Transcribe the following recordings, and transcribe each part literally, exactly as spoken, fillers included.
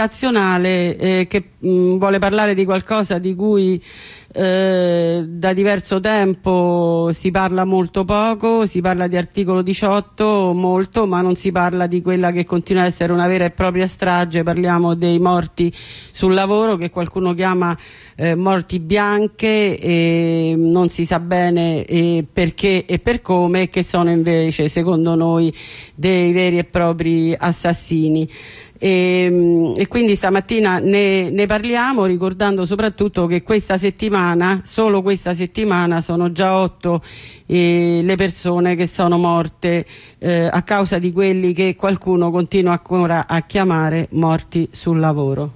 nazionale eh, che mh, vuole parlare di qualcosa di cui eh, da diverso tempo si parla molto poco. Si parla di articolo diciotto molto, ma non si parla di quella che continua a essere una vera e propria strage. Parliamo dei morti sul lavoro, che qualcuno chiama eh, morti bianche, e non si sa bene eh, perché e per come, che sono invece secondo noi dei veri e propri assassini. E, e quindi stamattina ne, ne parliamo, ricordando soprattutto che questa settimana, solo questa settimana, sono già otto eh, le persone che sono morte eh, a causa di quelli che qualcuno continua ancora a chiamare morti sul lavoro.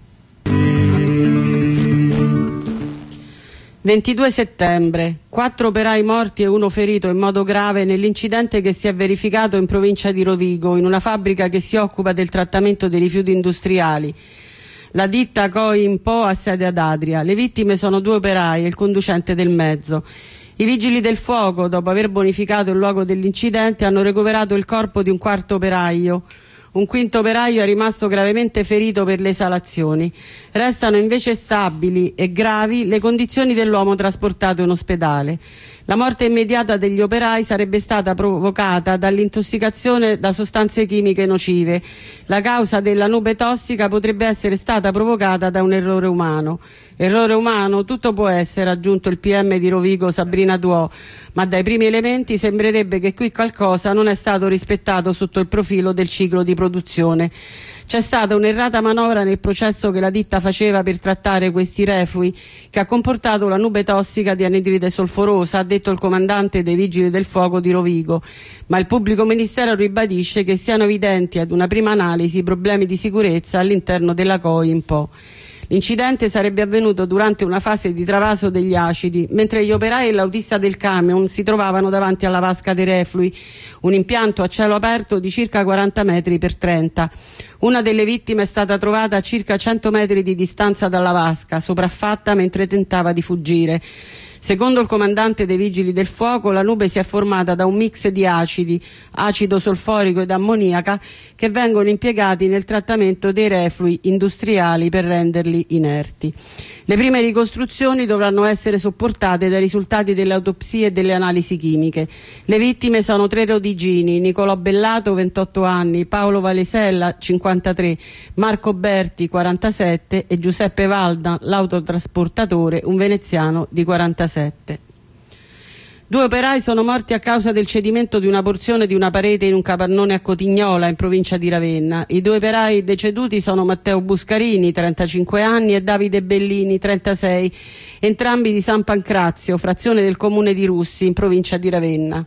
ventidue settembre, quattro operai morti e uno ferito in modo grave nell'incidente che si è verificato in provincia di Rovigo, in una fabbrica che si occupa del trattamento dei rifiuti industriali. La ditta Coimpo ha sede ad Adria. Le vittime sono due operai e il conducente del mezzo. I vigili del fuoco, dopo aver bonificato il luogo dell'incidente, hanno recuperato il corpo di un quarto operaio. Un quinto operaio è rimasto gravemente ferito per le esalazioni. Restano invece stabili e gravi le condizioni dell'uomo trasportato in ospedale. La morte immediata degli operai sarebbe stata provocata dall'intossicazione da sostanze chimiche nocive. La causa della nube tossica potrebbe essere stata provocata da un errore umano. Errore umano tutto può essere, ha aggiunto il P M di Rovigo Sabrina Duò, ma dai primi elementi sembrerebbe che qui qualcosa non è stato rispettato sotto il profilo del ciclo di produzione. C'è stata un'errata manovra nel processo che la ditta faceva per trattare questi reflui, che ha comportato la nube tossica di anidride solforosa, ha detto il comandante dei Vigili del Fuoco di Rovigo, ma il pubblico ministero ribadisce che siano evidenti ad una prima analisi problemi di sicurezza all'interno della Coimpo. L'incidente sarebbe avvenuto durante una fase di travaso degli acidi, mentre gli operai e l'autista del camion si trovavano davanti alla vasca dei reflui, un impianto a cielo aperto di circa quaranta metri per trenta. Una delle vittime è stata trovata a circa cento metri di distanza dalla vasca, sopraffatta mentre tentava di fuggire. Secondo il comandante dei Vigili del Fuoco, la nube si è formata da un mix di acidi, acido solforico ed ammoniaca, che vengono impiegati nel trattamento dei reflui industriali per renderli inerti. Le prime ricostruzioni dovranno essere supportate dai risultati delle autopsie e delle analisi chimiche. Le vittime sono tre rodigini: Nicolò Bellato, ventotto anni, Paolo Valesella, cinquantatré, Marco Berti, quarantasette e Giuseppe Valda, l'autotrasportatore, un veneziano di quarantasette. Due operai sono morti a causa del cedimento di una porzione di una parete in un capannone a Cotignola, in provincia di Ravenna. I due operai deceduti sono Matteo Buscarini, trentacinque anni, e Davide Bellini, trentasei, entrambi di San Pancrazio, frazione del comune di Russi, in provincia di Ravenna.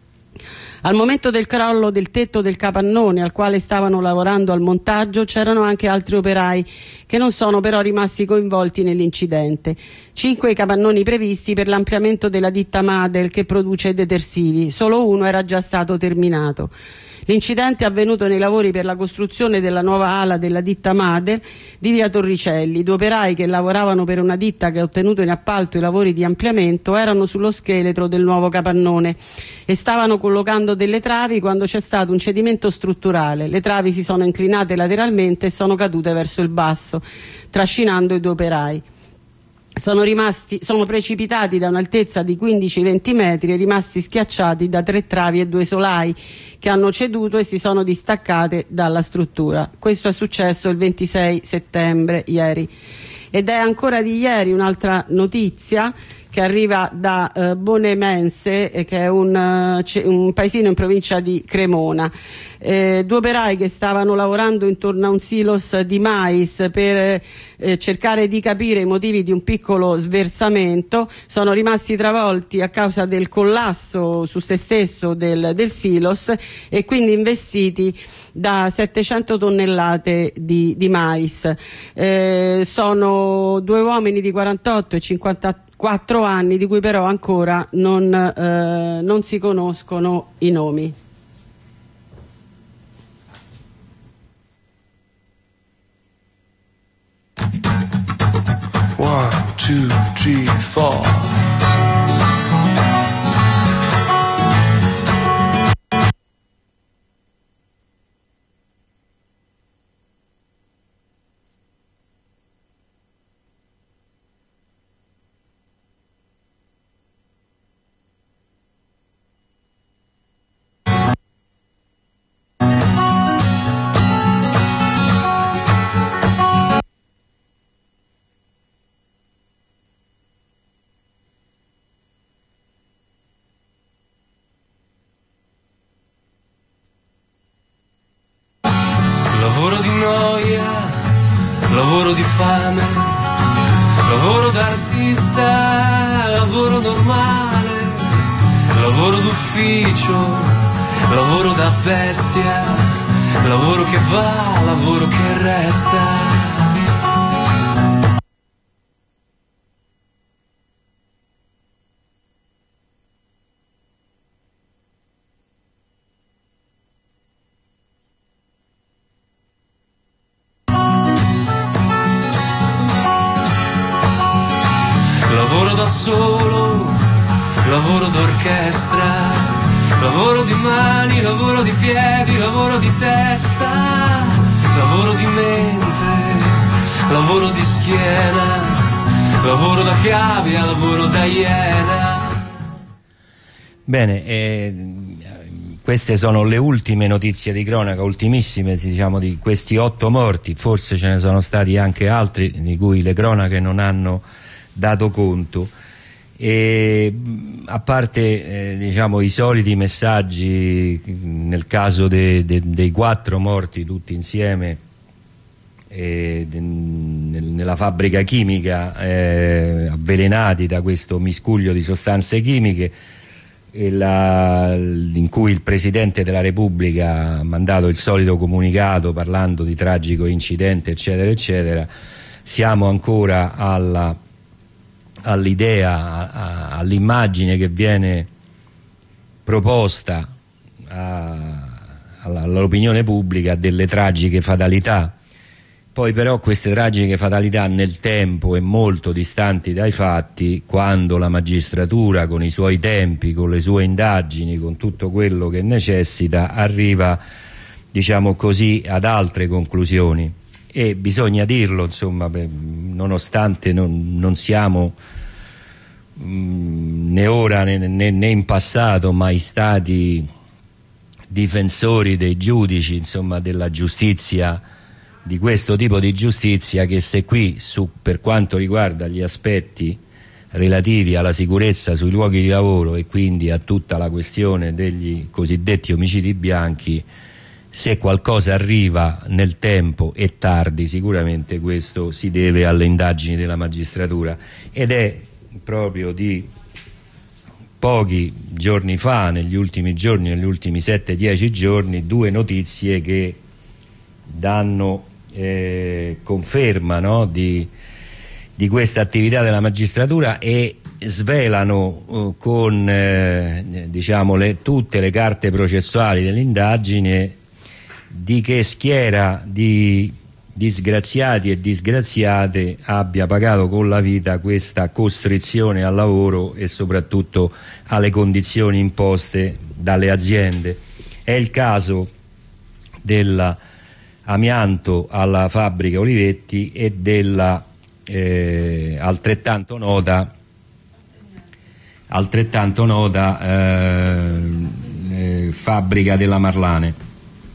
Al momento del crollo del tetto del capannone, al quale stavano lavorando al montaggio, c'erano anche altri operai che non sono però rimasti coinvolti nell'incidente. Cinque i capannoni previsti per l'ampliamento della ditta Madel, che produce detersivi, solo uno era già stato terminato. L'incidente è avvenuto nei lavori per la costruzione della nuova ala della ditta Madel di via Torricelli. Due operai che lavoravano per una ditta che ha ottenuto in appalto i lavori di ampliamento erano sullo scheletro del nuovo capannone e stavano collocando delle travi quando c'è stato un cedimento strutturale. Le travi si sono inclinate lateralmente e sono cadute verso il basso, trascinando i due operai. Sono, rimasti, sono precipitati da un'altezza di quindici venti metri e rimasti schiacciati da tre travi e due solai che hanno ceduto e si sono distaccate dalla struttura. Questo è successo il ventisei settembre, ieri. Ed è ancora di ieri un'altra notizia che arriva da eh, Bonemense, eh, che è un, uh, un paesino in provincia di Cremona. Eh, due operai che stavano lavorando intorno a un silos di mais per eh, cercare di capire i motivi di un piccolo sversamento sono rimasti travolti a causa del collasso su se stesso del, del silos e quindi investiti da settecento tonnellate di, di mais. Eh, sono due uomini di quarantotto e cinquantaquattro anni, di cui però ancora non, eh, non si conoscono i nomi. One, two, three, four. lavoro di fame, lavoro d'artista, lavoro normale, lavoro d'ufficio, lavoro da bestia, lavoro che va, lavoro che resta. Lavoro da solo, lavoro d'orchestra, lavoro di mani, lavoro di piedi, lavoro di testa, lavoro di mente, lavoro di schiena, lavoro da cavia, lavoro da iena. Bene, eh, queste sono le ultime notizie di cronaca, ultimissime, diciamo, di questi otto morti. Forse ce ne sono stati anche altri di cui le cronache non hanno dato conto, e a parte eh, diciamo i soliti messaggi nel caso de, de, dei quattro morti tutti insieme eh, de, nel, nella fabbrica chimica, eh, avvelenati da questo miscuglio di sostanze chimiche, e la, in cui il Presidente della Repubblica ha mandato il solito comunicato parlando di tragico incidente eccetera eccetera. Siamo ancora alla all'idea, all'immagine che viene proposta all'opinione pubblica delle tragiche fatalità. Poi però queste tragiche fatalità nel tempo e molto distanti dai fatti, quando la magistratura con i suoi tempi, con le sue indagini, con tutto quello che necessita, arriva, diciamo così, ad altre conclusioni. E bisogna dirlo, insomma, beh, nonostante non, non siamo mh, né ora né, né, né in passato mai stati difensori dei giudici, insomma, della giustizia, di questo tipo di giustizia, che se qui su, per quanto riguarda gli aspetti relativi alla sicurezza sui luoghi di lavoro e quindi a tutta la questione degli cosiddetti omicidi bianchi, se qualcosa arriva nel tempo e tardi, sicuramente questo si deve alle indagini della magistratura, ed è proprio di pochi giorni fa, negli ultimi giorni, negli ultimi sette dieci giorni, due notizie che danno eh, conferma, no, di, di questa attività della magistratura e svelano eh, con eh, diciamo le, tutte le carte processuali dell'indagine di che schiera di disgraziati e disgraziate abbia pagato con la vita questa costrizione al lavoro e soprattutto alle condizioni imposte dalle aziende. È il caso dell'amianto alla fabbrica Olivetti e della eh, altrettanto nota altrettanto nota eh, eh, fabbrica della Marlane.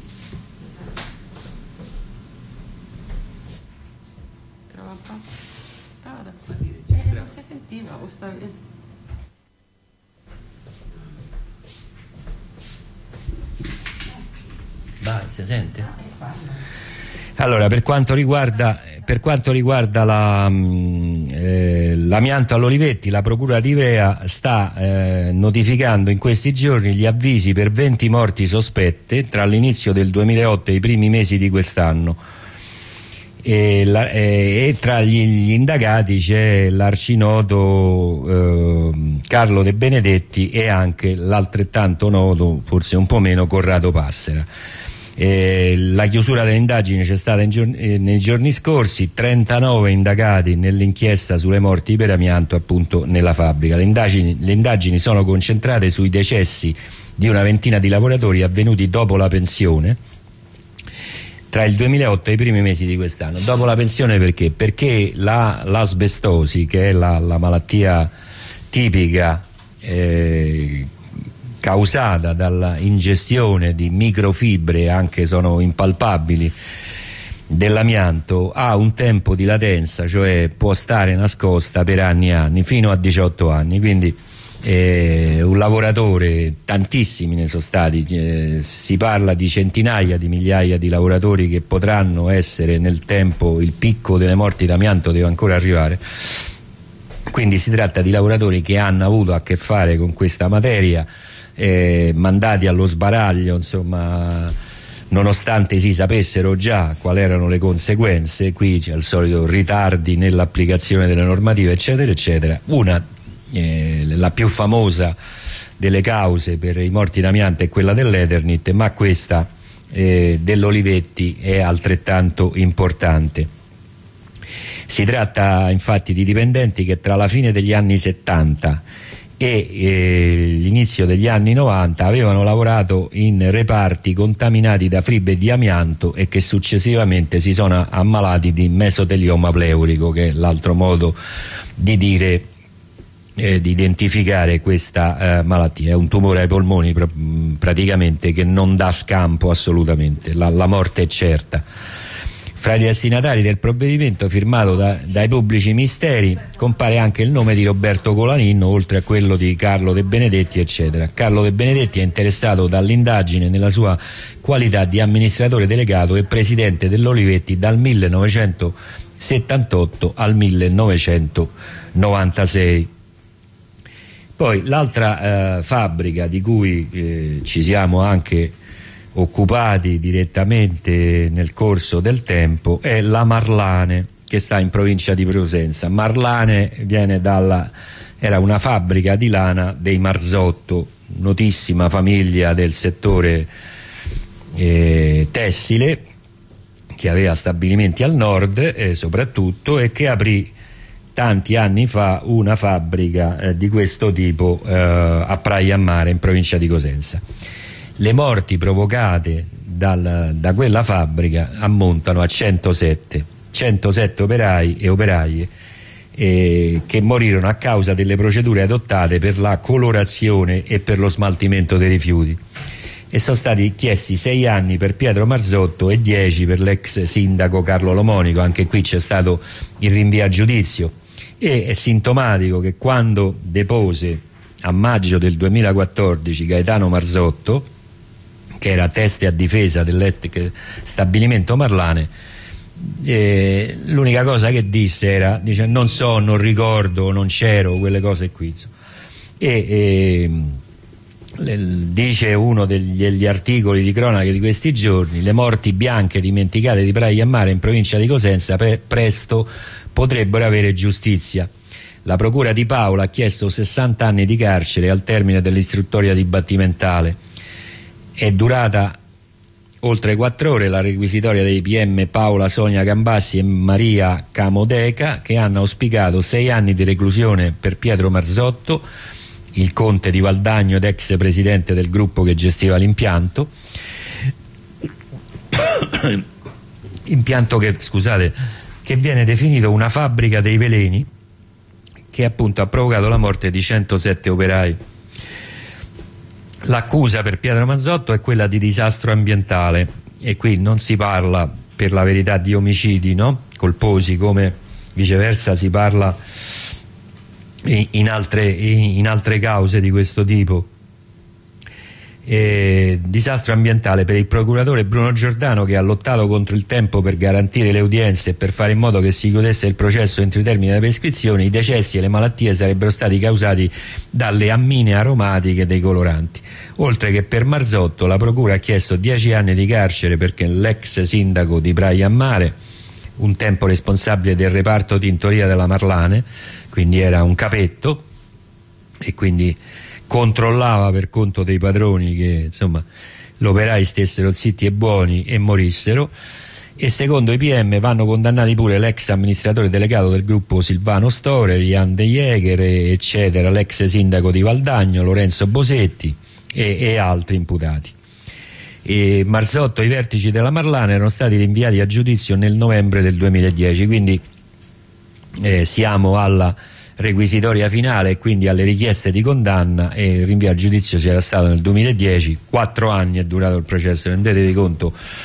Vai, si sente? Allora, per quanto riguarda per quanto riguarda la, eh, l'amianto all'Olivetti, la Procura di Ivrea sta eh, notificando in questi giorni gli avvisi per venti morti sospette tra l'inizio del duemilaotto e i primi mesi di quest'anno. E, la, e, e tra gli, gli indagati c'è l'arcinoto eh, Carlo De Benedetti e anche l'altrettanto noto, forse un po' meno, Corrado Passera. Eh, la chiusura delle indagini c'è stata in giorni, eh, nei giorni scorsi, trentanove indagati nell'inchiesta sulle morti per amianto appunto nella fabbrica. Le indagini, le indagini sono concentrate sui decessi di una ventina di lavoratori avvenuti dopo la pensione tra il duemilaotto e i primi mesi di quest'anno. Dopo la pensione perché? Perché la, l'asbestosi, che è la, la malattia tipica eh, causata dalla ingestione di microfibre, anche sono impalpabili, dell'amianto, ha un tempo di latenza, cioè può stare nascosta per anni e anni, fino a diciotto anni, quindi eh, un lavoratore, tantissimi ne sono stati, eh, si parla di centinaia di migliaia di lavoratori che potranno essere nel tempo, il picco delle morti d'amianto deve ancora arrivare, quindi si tratta di lavoratori che hanno avuto a che fare con questa materia, eh, mandati allo sbaraglio, insomma, nonostante si sapessero già quali erano le conseguenze. Qui c'è il solito ritardi nell'applicazione delle normative, eccetera eccetera. Una, eh, la più famosa delle cause per i morti d'amianto è quella dell'Eternit, ma questa eh, dell'Olivetti è altrettanto importante. Si tratta infatti di dipendenti che tra la fine degli anni settanta e eh, l'inizio degli anni novanta avevano lavorato in reparti contaminati da fibre di amianto e che successivamente si sono ammalati di mesotelioma pleurico, che è l'altro modo di dire, eh, di identificare questa eh, malattia. È un tumore ai polmoni pr praticamente che non dà scampo assolutamente, la, la morte è certa. Fra i destinatari del provvedimento firmato da, dai pubblici ministeri compare anche il nome di Roberto Colaninno, oltre a quello di Carlo De Benedetti, eccetera. Carlo De Benedetti è interessato dall'indagine nella sua qualità di amministratore delegato e presidente dell'Olivetti dal millenovecentosettantotto al millenovecentonovantasei. Poi l'altra eh, fabbrica di cui eh, ci siamo anche occupati direttamente nel corso del tempo è la Marlane, che sta in provincia di Cosenza. Marlane viene dalla, era una fabbrica di lana dei Marzotto, notissima famiglia del settore eh, tessile, che aveva stabilimenti al nord eh, soprattutto, e che aprì tanti anni fa una fabbrica eh, di questo tipo eh, a Praia a Mare, in provincia di Cosenza. Le morti provocate dal, da quella fabbrica ammontano a centosette, centosette operai e operaie eh, che morirono a causa delle procedure adottate per la colorazione e per lo smaltimento dei rifiuti, e sono stati chiesti sei anni per Pietro Marzotto e dieci per l'ex sindaco Carlo Lomonico. Anche qui c'è stato il rinvio a giudizio, e è sintomatico che quando depose a maggio del duemilaquattordici Gaetano Marzotto, che era teste a difesa dell'ex stabilimento Marlane, eh, l'unica cosa che disse era, dice, non so, non ricordo, non c'ero, quelle cose qui, e eh, dice uno degli, degli articoli di cronaca di questi giorni: le morti bianche dimenticate di Praia a Mare in provincia di Cosenza pre presto potrebbero avere giustizia. La procura di Paola ha chiesto sessanta anni di carcere al termine dell'istruttoria dibattimentale. È durata oltre quattro ore la requisitoria dei P M Paola Sonia Gambassi e Maria Camodeca, che hanno auspicato sei anni di reclusione per Pietro Marzotto, il conte di Valdagno ed ex presidente del gruppo che gestiva l'impianto, impianto che, scusate, che viene definito una fabbrica dei veleni, che appunto ha provocato la morte di centosette operai. L'accusa per Pietro Marzotto è quella di disastro ambientale, e qui non si parla per la verità di omicidi, no? colposi, come viceversa si parla in altre, in altre cause di questo tipo. Eh, disastro ambientale per il procuratore Bruno Giordano, che ha lottato contro il tempo per garantire le udienze e per fare in modo che si chiudesse il processo entro i termini della prescrizione. I decessi e le malattie sarebbero stati causati dalle ammine aromatiche dei coloranti. Oltre che per Marzotto, la procura ha chiesto dieci anni di carcere perché l'ex sindaco di Praia a Mare, un tempo responsabile del reparto tintoria della Marlane, quindi era un capetto, e quindi controllava per conto dei padroni che insomma gli operai stessero zitti e buoni e morissero. E secondo i P M vanno condannati pure l'ex amministratore delegato del gruppo Silvano Storer, Jan De Jäger, eccetera, l'ex sindaco di Valdagno Lorenzo Bosetti e, e altri imputati. E Marzotto e i vertici della Marlane erano stati rinviati a giudizio nel novembre del duemiladieci, quindi eh, siamo alla requisitoria finale e quindi alle richieste di condanna, e il rinvio a giudizio c'era stato nel duemiladieci, quattro anni è durato il processo. Rendetevi conto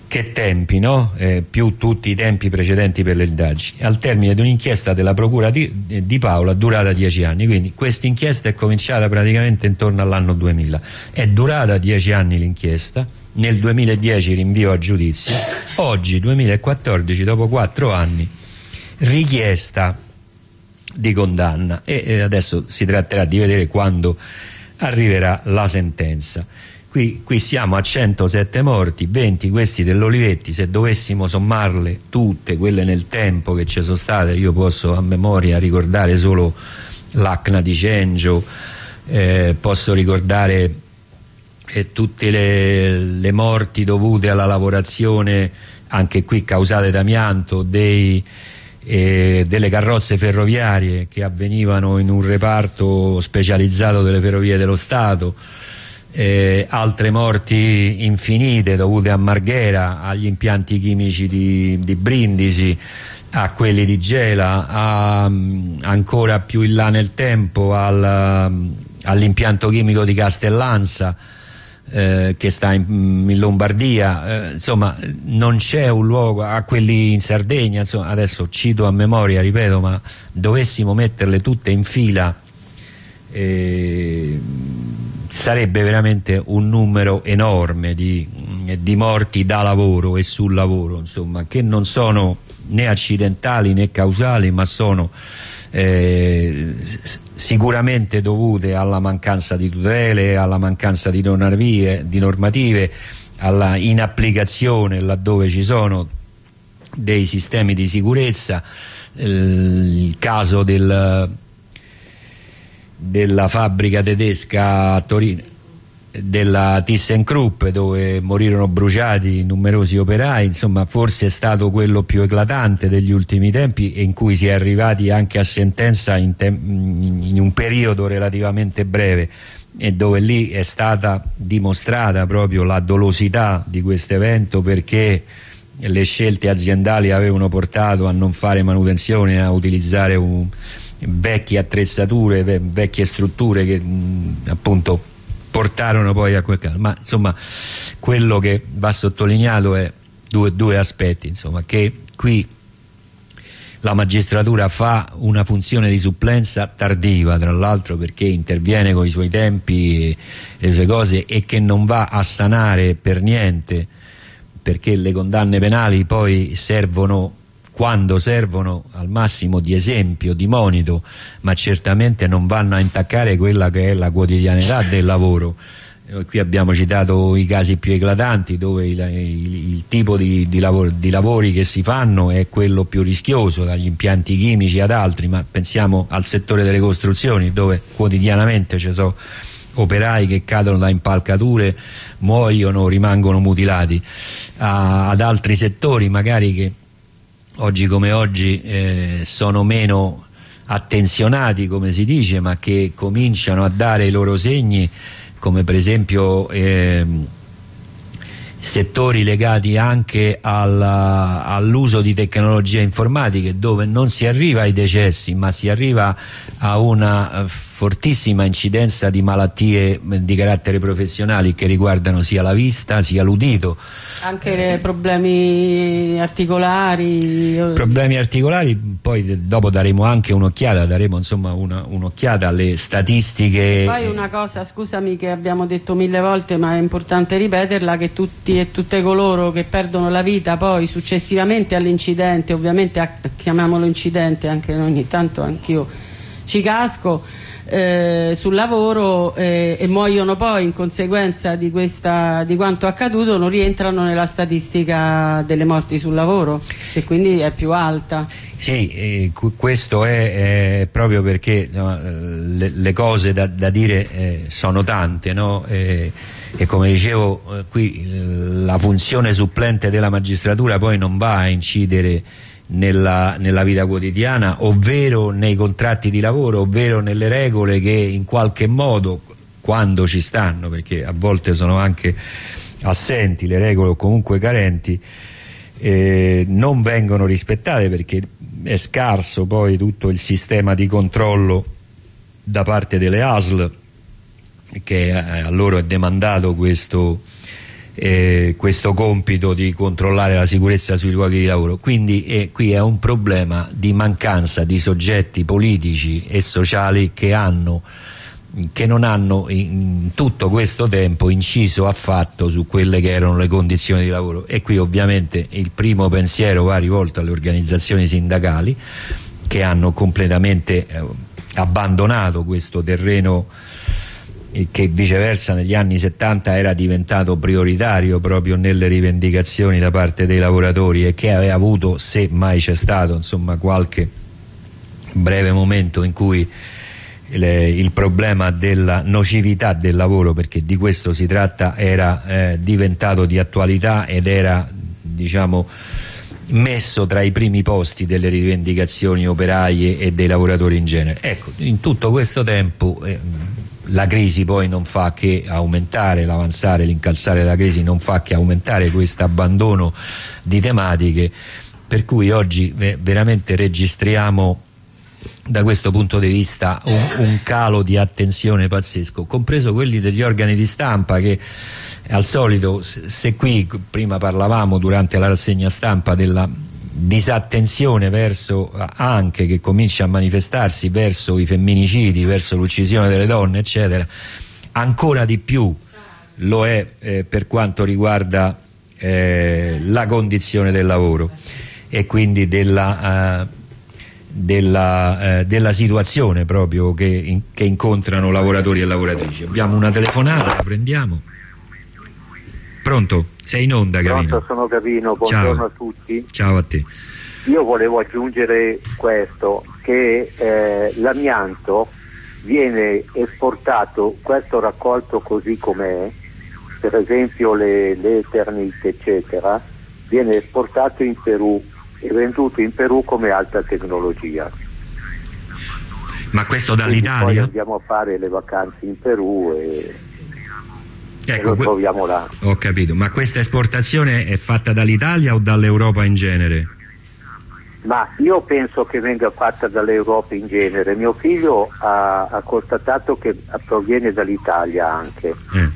che tempi, no? Eh, più tutti i tempi precedenti per le indagini, al termine di un'inchiesta della Procura di, di Paola durata dieci anni. Quindi questa inchiesta è cominciata praticamente intorno all'anno duemila, è durata dieci anni l'inchiesta, nel duemiladieci rinvio a giudizio, oggi duemilaquattordici, dopo quattro anni, richiesta di condanna, e, e adesso si tratterà di vedere quando arriverà la sentenza. Qui, qui siamo a centosette morti, venti questi dell'Olivetti. Se dovessimo sommarle tutte quelle nel tempo che ci sono state, io posso a memoria ricordare solo l'Acna di Cengio, eh, posso ricordare eh, tutte le, le morti dovute alla lavorazione, anche qui causate d'amianto, dei eh, delle carrozze ferroviarie che avvenivano in un reparto specializzato delle Ferrovie dello Stato. Eh, altre morti infinite dovute a Marghera, agli impianti chimici di, di Brindisi, a quelli di Gela, a, ancora più in là nel tempo al, all'impianto chimico di Castellanza, eh, che sta in, in Lombardia. Eh, insomma, non c'è un luogo, a quelli in Sardegna, insomma, adesso cito a memoria, ripeto, ma dovessimo metterle tutte in fila, eh, sarebbe veramente un numero enorme di, di morti da lavoro e sul lavoro, insomma, che non sono né accidentali né causali, ma sono eh, sicuramente dovute alla mancanza di tutele, alla mancanza di normative, di normative, alla inapplicazione laddove ci sono dei sistemi di sicurezza. Eh, il caso del della fabbrica tedesca a Torino, della ThyssenKrupp, dove morirono bruciati numerosi operai, insomma, forse è stato quello più eclatante degli ultimi tempi, e in cui si è arrivati anche a sentenza in, in un periodo relativamente breve, e dove lì è stata dimostrata proprio la dolosità di questo evento, perché le scelte aziendali avevano portato a non fare manutenzione, a utilizzare un vecchie attrezzature, vecchie strutture che mh, appunto portarono poi a quel caso. Ma insomma, quello che va sottolineato è due, due aspetti, insomma, che qui la magistratura fa una funzione di supplenza tardiva, tra l'altro, perché interviene con i suoi tempi e le sue cose, e che non va a sanare per niente, perché le condanne penali poi servono, quando servono, al massimo di esempio, di monito, ma certamente non vanno a intaccare quella che è la quotidianità del lavoro. Eh, qui abbiamo citato i casi più eclatanti, dove il, il, il tipo di, di, lavoro, di lavori che si fanno è quello più rischioso, dagli impianti chimici ad altri, ma pensiamo al settore delle costruzioni, dove quotidianamente ci sono operai che cadono da impalcature, muoiono, rimangono mutilati, a, ad altri settori magari che oggi come oggi eh, sono meno attenzionati, come si dice, ma che cominciano a dare i loro segni, come per esempio eh, settori legati anche all'uso di tecnologie informatiche, dove non si arriva ai decessi, ma si arriva a una fortissima incidenza di malattie di carattere professionali che riguardano sia la vista sia l'udito. Anche problemi articolari. Problemi articolari, poi dopo daremo anche un'occhiata, daremo insomma un'occhiata alle statistiche. Poi una cosa, scusami, che abbiamo detto mille volte, ma è importante ripeterla, che tutti e tutte coloro che perdono la vita poi successivamente all'incidente, ovviamente chiamiamolo incidente, anche ogni tanto anch'io ci casco, Eh, sul lavoro eh, e muoiono poi in conseguenza di, questa, di quanto accaduto, non rientrano nella statistica delle morti sul lavoro, e quindi è più alta. Sì, eh, questo è, è proprio perché insomma, le, le cose da, da dire eh, sono tante, no? Eh, e come dicevo eh, qui eh, la funzione supplente della magistratura poi non va a incidere Nella, nella vita quotidiana, ovvero nei contratti di lavoro, ovvero nelle regole che in qualche modo, quando ci stanno, perché a volte sono anche assenti le regole o comunque carenti, eh, non vengono rispettate, perché è scarso poi tutto il sistema di controllo da parte delle A S L, che a loro è demandato questo eh, questo compito di controllare la sicurezza sui luoghi di lavoro. Quindi eh, qui è un problema di mancanza di soggetti politici e sociali che hanno che non hanno in tutto questo tempo inciso affatto su quelle che erano le condizioni di lavoro, e qui ovviamente il primo pensiero va rivolto alle organizzazioni sindacali che hanno completamente eh, abbandonato questo terreno eh, che viceversa negli anni settanta era diventato prioritario proprio nelle rivendicazioni da parte dei lavoratori, e che aveva avuto, se mai c'è stato, insomma, qualche breve momento in cui Le, il problema della nocività del lavoro, perché di questo si tratta, era eh, diventato di attualità ed era, diciamo, messo tra i primi posti delle rivendicazioni operaie e dei lavoratori in genere. Ecco, in tutto questo tempo eh, la crisi poi non fa che aumentare, l'avanzare, l'incalzare della crisi non fa che aumentare questo abbandono di tematiche, per cui oggi eh, veramente registriamo da questo punto di vista un, un calo di attenzione pazzesco, compreso quelli degli organi di stampa che al solito, se, se qui prima parlavamo durante la rassegna stampa della disattenzione verso, anche che comincia a manifestarsi verso i femminicidi, verso l'uccisione delle donne eccetera, ancora di più lo è eh, per quanto riguarda eh, la condizione del lavoro e quindi della eh, Della, eh, della situazione proprio che, in, che incontrano lavoratori e lavoratrici. Abbiamo una telefonata, la prendiamo. Pronto? Sei in onda, Gavino? Pronto, sono Gavino, buongiorno Ciao. a tutti. Ciao a te. Io volevo aggiungere questo, che eh, l'amianto viene esportato, questo raccolto così com'è, per esempio le, le Eternit eccetera, viene esportato in Perù e venduto in Perù come alta tecnologia. Ma questo Quindi dall'Italia? poi andiamo a fare le vacanze in Perù e, ecco, e lo troviamo là. Ho capito, ma questa esportazione è fatta dall'Italia o dall'Europa in genere? Ma io penso che venga fatta dall'Europa in genere. Mio figlio ha, ha constatato che proviene dall'Italia anche. Eh.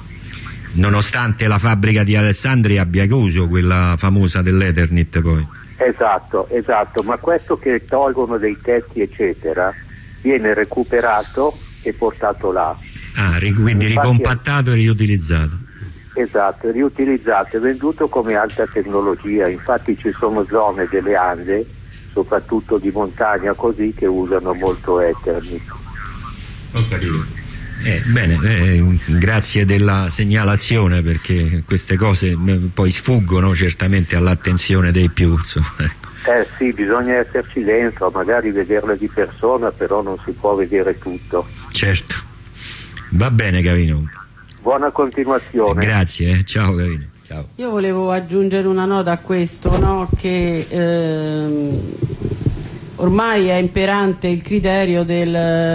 Nonostante la fabbrica di Alessandria abbia chiuso, quella famosa dell'Eternit poi. Esatto, esatto, ma questo che tolgono dei tetti eccetera viene recuperato e portato là. Ah, quindi infatti ricompattato e riutilizzato. Esatto, riutilizzato e venduto come alta tecnologia. Infatti ci sono zone delle Ande, soprattutto di montagna così, che usano molto Eternit. Ho capito. Eh, bene, eh, grazie della segnalazione, perché queste cose poi sfuggono certamente all'attenzione dei più, insomma. Eh sì, bisogna esserci dentro, magari vederle di persona, però non si può vedere tutto. Certo. Va bene, Gavino. Buona continuazione. Grazie, eh. Ciao Gavino. Ciao. Io volevo aggiungere una nota a questo, no? Che ehm, ormai è imperante il criterio del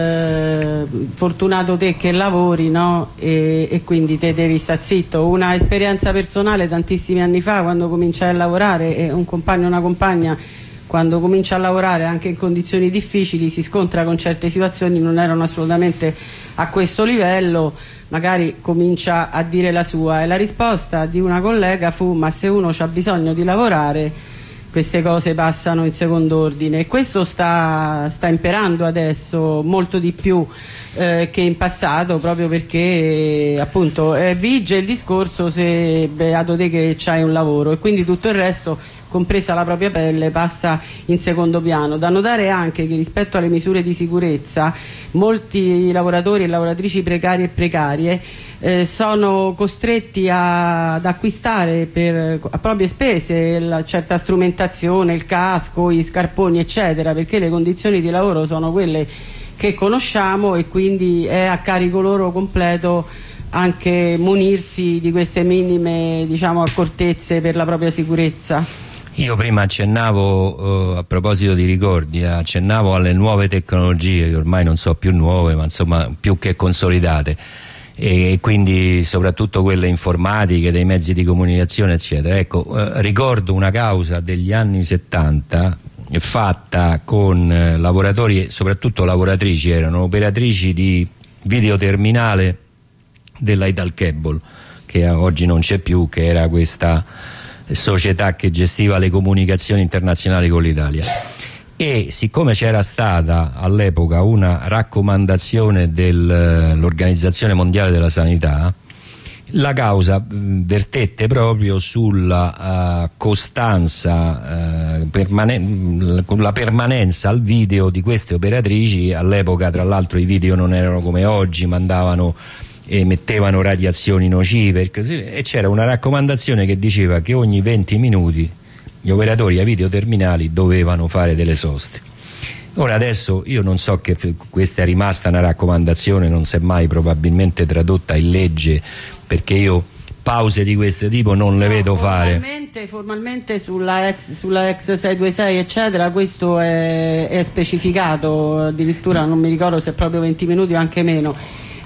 eh, fortunato te che lavori, no? E, e quindi te devi stare zitto. Una esperienza personale tantissimi anni fa, quando cominciai a lavorare, e un compagno o una compagna quando comincia a lavorare anche in condizioni difficili si scontra con certe situazioni, non erano assolutamente a questo livello, magari comincia a dire la sua, e la risposta di una collega fu: ma se uno ha bisogno di lavorare queste cose passano in secondo ordine. E questo sta, sta imperando adesso molto di più eh, che in passato, proprio perché appunto eh, vige il discorso se beato te che c'hai un lavoro, e quindi tutto il resto, compresa la propria pelle, passa in secondo piano. Da notare anche che rispetto alle misure di sicurezza molti lavoratori e lavoratrici precari e precarie eh, sono costretti a, ad acquistare per, a proprie spese la certa strumentazione, il casco, gli scarponi eccetera, perché le condizioni di lavoro sono quelle che conosciamo, e quindi è a carico loro completo anche munirsi di queste minime, diciamo, accortezze per la propria sicurezza. Io prima accennavo, eh, a proposito di ricordi, accennavo alle nuove tecnologie, che ormai non so più nuove, ma insomma più che consolidate, e, e quindi soprattutto quelle informatiche, dei mezzi di comunicazione eccetera. Ecco, eh, ricordo una causa degli anni settanta fatta con eh, lavoratori e soprattutto lavoratrici, erano operatrici di videoterminale della Italcable, che che oggi non c'è più, che era questa società che gestiva le comunicazioni internazionali con l'Italia. E siccome c'era stata all'epoca una raccomandazione dell'Organizzazione Mondiale della Sanità, la causa vertette proprio sulla uh, costanza, uh, permane- la permanenza al video di queste operatrici. All'epoca, tra l'altro, i video non erano come oggi, mandavano emettevano radiazioni nocive, e c'era una raccomandazione che diceva che ogni venti minuti gli operatori ai videoterminali dovevano fare delle soste. Ora adesso io non so, che questa è rimasta una raccomandazione, non si è mai probabilmente tradotta in legge, perché io pause di questo tipo non le no, vedo formalmente, fare. Formalmente sulla ex, sulla ex seicentoventisei eccetera questo è, è specificato, addirittura non mi ricordo se è proprio venti minuti o anche meno.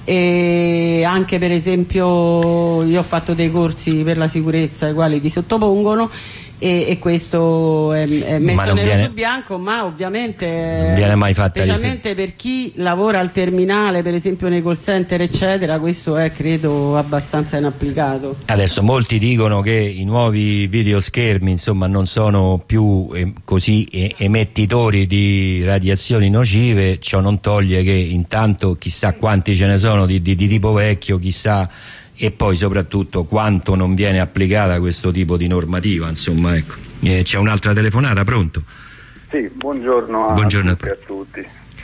E anche per esempio io ho fatto dei corsi per la sicurezza ai quali ti sottopongono, e, e questo è, è messo nero viene, su bianco, ma ovviamente non viene mai fatta, specialmente per chi lavora al terminale, per esempio nei call center eccetera, questo è credo abbastanza inapplicato. Adesso molti dicono che i nuovi videoschermi insomma non sono più eh, così eh, emettitori di radiazioni nocive, ciò non toglie che intanto chissà quanti ce ne sono di, di, di tipo vecchio, chissà, e poi soprattutto quanto non viene applicata questo tipo di normativa, insomma, ecco. Eh, c'è un'altra telefonata, pronto? Sì, buongiorno a, buongiorno tutti, a tutti.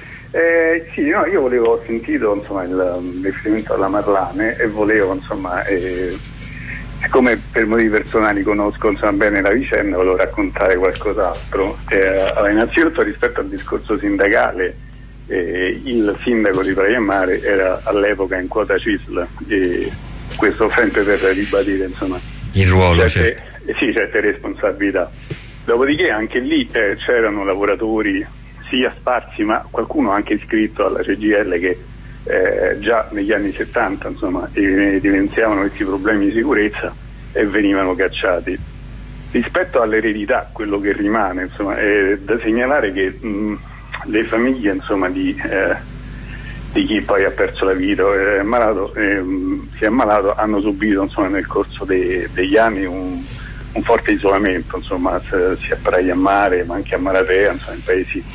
Eh, sì, no, io volevo, ho sentito insomma il riferimento alla Marlane e volevo insomma, eh, siccome per motivi personali conosco insomma, bene la vicenda, volevo raccontare qualcos'altro. Eh, innanzitutto rispetto al discorso sindacale, eh, il sindaco di Praia Mare era all'epoca in quota C I S L, e questo sempre per ribadire insomma il ruolo, certe, eh, sì, certe responsabilità. Dopodiché anche lì eh, c'erano lavoratori sia sparsi, ma qualcuno anche iscritto alla C G I L che eh, già negli anni settanta insomma evidenziavano questi problemi di sicurezza e venivano cacciati. Rispetto all'eredità, quello che rimane insomma è da segnalare che mh, le famiglie insomma di eh, di chi poi ha perso la vita, è malato, eh, si è ammalato, hanno subito insomma, nel corso dei, degli anni un, un forte isolamento, insomma, sia a Praia Mare ma anche a Maratea, insomma, in paesi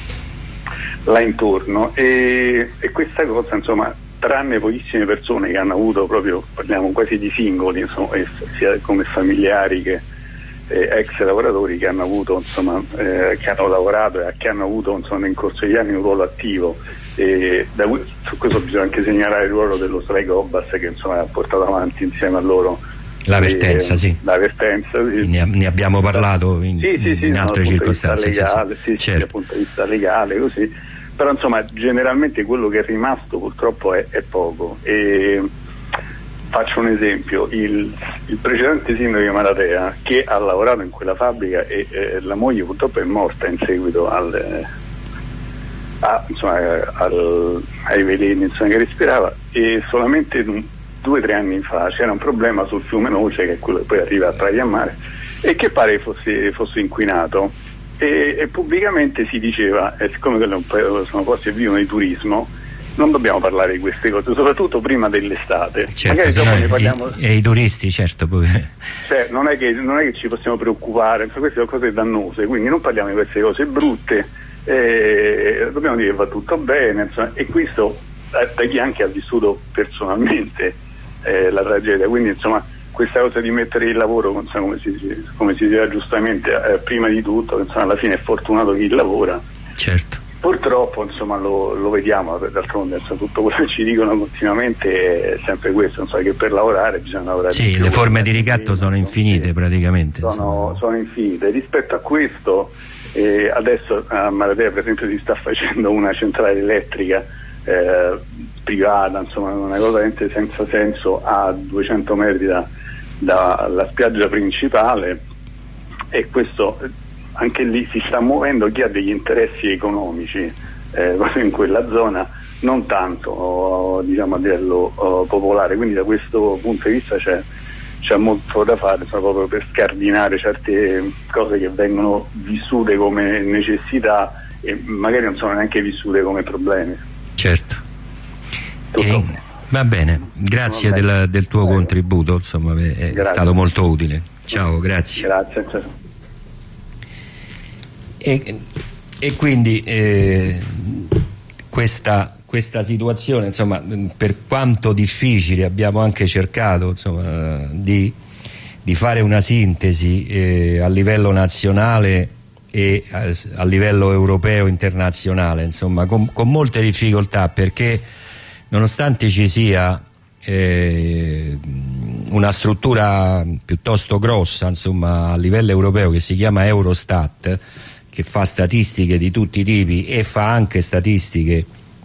là intorno, e, e questa cosa insomma, tranne pochissime persone che hanno avuto proprio, parliamo quasi di singoli, insomma, sia come familiari che eh, ex lavoratori che hanno avuto insomma, eh, che hanno lavorato e che hanno avuto insomma, nel corso degli anni un ruolo attivo. E da, su questo bisogna anche segnalare il ruolo dello strike Obas che insomma ha portato avanti insieme a loro l'avvertenza, sì. L'avvertenza, sì. Ne, ne abbiamo parlato in, sì, sì, sì, in no, altre circostanze legale, sì, sì. Sì, Certo. Sì, dal punto di vista legale così, però insomma generalmente quello che è rimasto purtroppo è, è poco. E faccio un esempio, il, il precedente sindaco di Maratea che ha lavorato in quella fabbrica e eh, la moglie purtroppo è morta in seguito al eh, A, insomma, al, ai veleni insomma, che respirava, e solamente due o tre anni fa c'era un problema sul fiume Noce, che è quello che poi arriva a Praia Mare e che pare fosse, fosse inquinato, e, e pubblicamente si diceva, e siccome quello sono posti che vivono di turismo, non dobbiamo parlare di queste cose, soprattutto prima dell'estate. Certo, magari dopo ne parliamo. E i turisti, certo, poi. Cioè, non è che, non è che ci possiamo preoccupare, queste sono cose dannose, quindi non parliamo di queste cose brutte. Eh, dobbiamo dire che va tutto bene insomma, e questo eh, da chi anche ha vissuto personalmente eh, la tragedia, quindi insomma questa cosa di mettere il lavoro insomma, come si, come si diceva giustamente eh, prima di tutto insomma, alla fine è fortunato chi lavora, certo. Purtroppo insomma lo, lo vediamo, d'altronde insomma, tutto quello che ci dicono continuamente è sempre questo, insomma, che per lavorare bisogna lavorare sì, più, le forme di ricatto sono infinite, sì, praticamente sono, sono infinite. Rispetto a questo Eh, adesso a Maratea per esempio si sta facendo una centrale elettrica eh, privata, insomma una cosa veramente senza senso a duecento metri da, dalla spiaggia principale, e questo anche lì si sta muovendo chi ha degli interessi economici eh, in quella zona, non tanto diciamo a livello uh, popolare, quindi da questo punto di vista c'è c'è molto da fare insomma, proprio per scardinare certe cose che vengono vissute come necessità e magari non sono neanche vissute come problemi. Certo. Tutto. Ti, Va bene, grazie Va bene. Del, del tuo Prego. contributo, insomma è grazie. stato molto utile. Ciao, grazie. Grazie. Ciao. E, e quindi eh, questa, questa situazione, insomma, per quanto difficile, abbiamo anche cercato, insomma, di, di fare una sintesi eh, a livello nazionale e a, a livello europeo internazionale, insomma, con, con molte difficoltà, perché nonostante ci sia eh, una struttura piuttosto grossa, insomma, a livello europeo, che si chiama Eurostat, che fa statistiche di tutti i tipi e fa anche statistiche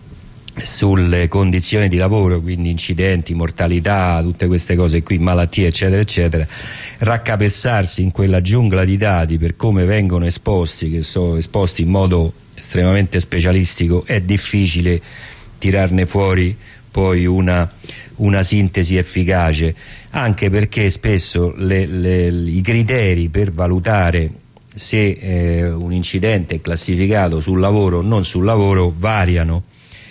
sulle condizioni di lavoro, quindi incidenti, mortalità, tutte queste cose qui, malattie eccetera eccetera, raccapezzarsi in quella giungla di dati per come vengono esposti, che sono esposti in modo estremamente specialistico, è difficile tirarne fuori poi una, una sintesi efficace, anche perché spesso le, le, i criteri per valutare se eh, un incidente è classificato sul lavoro o non sul lavoro variano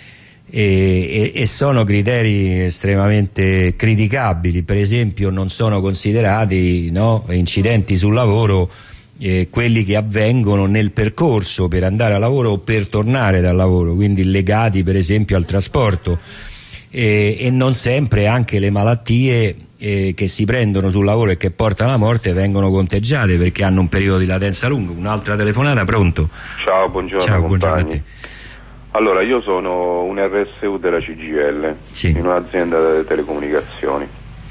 e, e, e sono criteri estremamente criticabili. Per esempio non sono considerati, no, incidenti sul lavoro eh, quelli che avvengono nel percorso per andare a lavoro o per tornare dal lavoro, quindi legati per esempio al trasporto, e, e non sempre anche le malattie eh, che si prendono sul lavoro e che portano alla morte vengono conteggiate, perché hanno un periodo di latenza lungo. Un'altra telefonata, pronto? Ciao, buongiorno. Ciao, compagni. buongiorno. Allora, io sono un R S U della C G I L, sì, in un'azienda delle telecomunicazioni,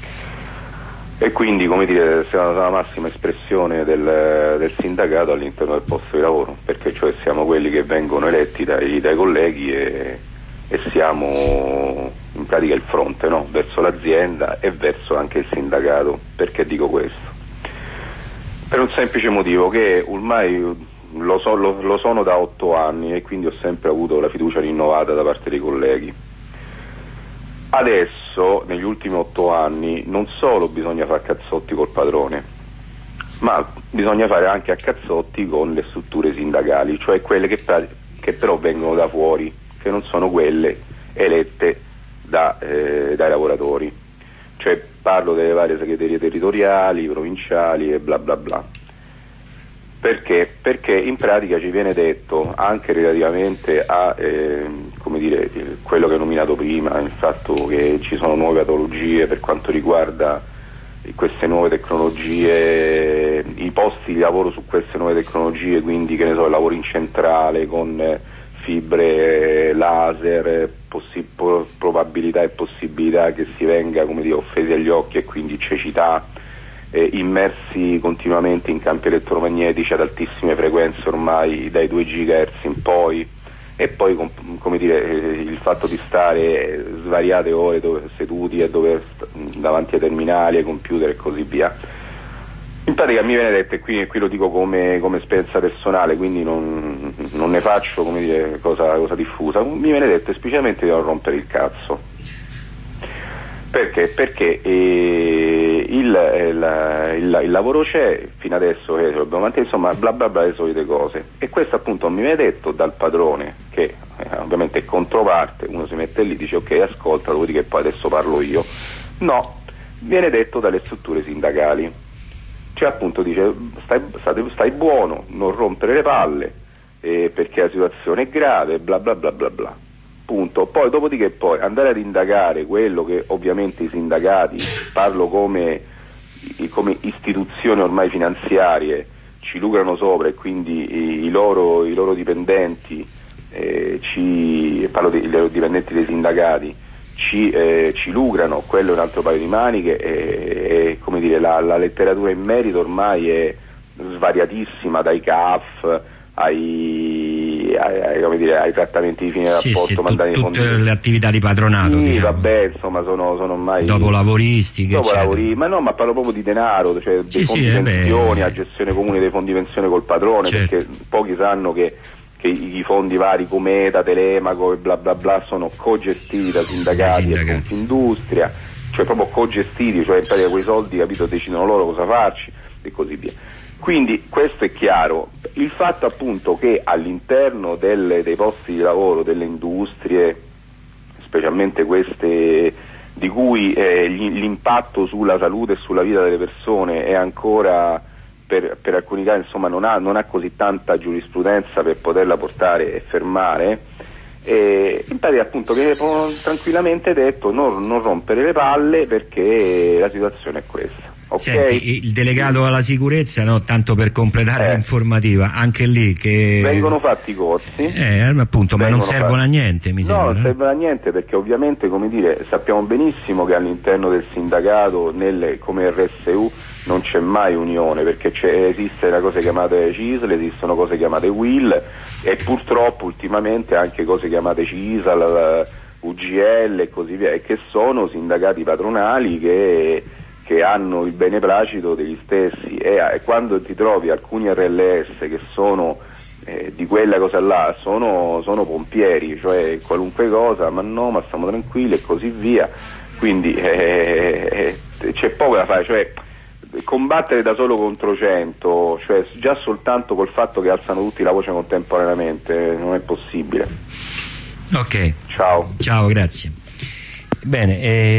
e quindi, come dire, siamo la massima espressione del, del sindacato all'interno del posto di lavoro, perché cioè siamo quelli che vengono eletti dai, dai colleghi e, e siamo in pratica il fronte, no? Verso l'azienda e verso anche il sindacato. Perché dico questo? Per un semplice motivo, che ormai lo, so, lo, lo sono da otto anni e quindi ho sempre avuto la fiducia rinnovata da parte dei colleghi. Adesso, negli ultimi otto anni, non solo bisogna fare cazzotti col padrone, ma bisogna fare anche a cazzotti con le strutture sindacali, cioè quelle che, che però vengono da fuori, che non sono quelle elette da, eh, dai lavoratori. Cioè parlo delle varie segreterie territoriali, provinciali e bla bla bla. Perché? Perché in pratica ci viene detto, anche relativamente a eh, come dire, quello che ho nominato prima, il fatto che ci sono nuove patologie per quanto riguarda queste nuove tecnologie, i posti di lavoro su queste nuove tecnologie, quindi che ne so, il lavoro in centrale con fibre laser, probabilità e possibilità che si venga, come dire, offesi agli occhi e quindi cecità, eh, immersi continuamente in campi elettromagnetici ad altissime frequenze ormai dai due gigahertz in poi, e poi com come dire, eh, il fatto di stare svariate ore dove, seduti e dove davanti ai terminali, ai computer e così via. In pratica mi viene detto, e qui, qui lo dico come, come esperienza personale, quindi non, non ne faccio, come dire, cosa, cosa diffusa, mi viene detto esplicitamente di non rompere il cazzo. Perché? Perché eh, il, il, il, il lavoro c'è, fino adesso eh, dobbiamo mantenere, insomma, bla bla bla, le solite cose. E questo appunto mi viene detto dal padrone, che eh, ovviamente è controparte, uno si mette lì, dice ok, ascolta, dopodiché poi adesso parlo io. No, viene detto dalle strutture sindacali. Cioè appunto dice stai, stai, stai buono, non rompere le palle, eh, perché la situazione è grave, bla bla bla bla bla. Punto. Poi dopodiché poi andare ad indagare quello che ovviamente i sindacati, parlo come, come istituzioni ormai finanziarie, ci lucrano sopra, e quindi i, i, loro, i loro dipendenti, eh, ci, parlo dei loro dipendenti dei sindacati, ci, eh, ci lucrano, quello è un altro paio di maniche, e, e come dire, la, la letteratura in merito ormai è svariatissima, dai C A F ai, ai, come dire, ai trattamenti di fine sì, rapporto, sì, mandati tu, tutte fondi... le attività di patronato, sì, diciamo. Vabbè, insomma, sono, sono ormai dopo lavoristiche, dopo lavori, ma no, ma parlo proprio di denaro, cioè dei sì, fondi sì, pensioni, beh... a gestione comune dei fondi pensione col padrone, certo. Perché pochi sanno che, che i fondi vari Cometa, Telemaco e bla bla bla sono cogestiti da sindacati e Confindustria, cioè proprio cogestiti, cioè in pratica quei soldi, capito, decidono loro cosa farci e così via. Quindi questo è chiaro. Il fatto appunto che all'interno dei posti di lavoro, delle industrie, specialmente queste di cui eh, gli, l'impatto sulla salute e sulla vita delle persone è ancora, per, per alcuni casi insomma non ha, non ha così tanta giurisprudenza per poterla portare e fermare, e in pratica appunto viene tranquillamente detto non, non rompere le palle perché la situazione è questa. Okay. Senti, il delegato alla sicurezza, no, tanto per completare eh. l'informativa, anche lì che vengono fatti i corsi, eh, appunto, ma non servono fatti. a niente, mi no, sembra. non servono a niente, perché ovviamente, come dire, sappiamo benissimo che all'interno del sindacato, nelle, come R S U, non c'è mai unione, perché c'è, esiste una cosa chiamata C I S L, esistono cose chiamate W I L e purtroppo ultimamente anche cose chiamate C I S A L, U G L e così via, che sono sindacati patronali che che hanno il beneplacito degli stessi, e, e quando ti trovi alcuni R L S che sono eh, di quella cosa là, sono, sono pompieri, cioè qualunque cosa, ma no, ma stiamo tranquilli e così via, quindi eh, eh, c'è poco da fare, cioè combattere da solo contro cento, cioè già soltanto col fatto che alzano tutti la voce contemporaneamente non è possibile. Ok, ciao. Ciao, grazie. Bene,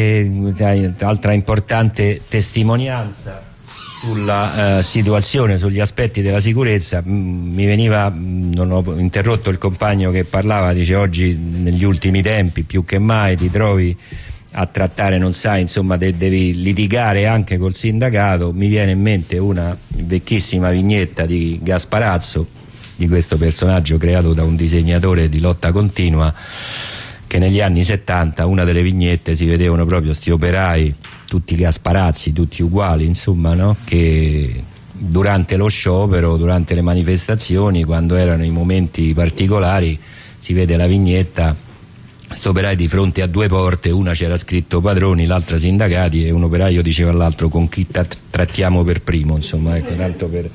eh, altra importante testimonianza sulla eh, situazione, sugli aspetti della sicurezza. Mm, mi veniva, mm, non ho interrotto il compagno che parlava, dice oggi negli ultimi tempi più che mai ti trovi a trattare, non sai, insomma de- devi litigare anche col sindacato. Mi viene in mente una vecchissima vignetta di Gasparazzo, di questo personaggio creato da un disegnatore di Lotta Continua, che negli anni settanta una delle vignette si vedevano proprio sti operai tutti Gasparazzi, tutti uguali, insomma, no? Che durante lo sciopero, durante le manifestazioni, quando erano i momenti particolari, si vede la vignetta, sti operai di fronte a due porte, una c'era scritto padroni, l'altra sindacati, e un operaio diceva all'altro con chi trattiamo per primo, insomma, ecco, tanto per,